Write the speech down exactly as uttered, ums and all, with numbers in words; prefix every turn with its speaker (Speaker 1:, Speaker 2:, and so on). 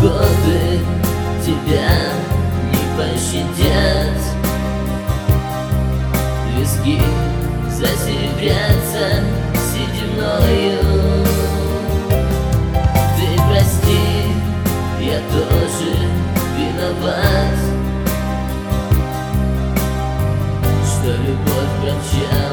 Speaker 1: годы тебя не пощадят. Виски засеребрятся сединою. Ты прости, я тоже виноват, что любовь промчалась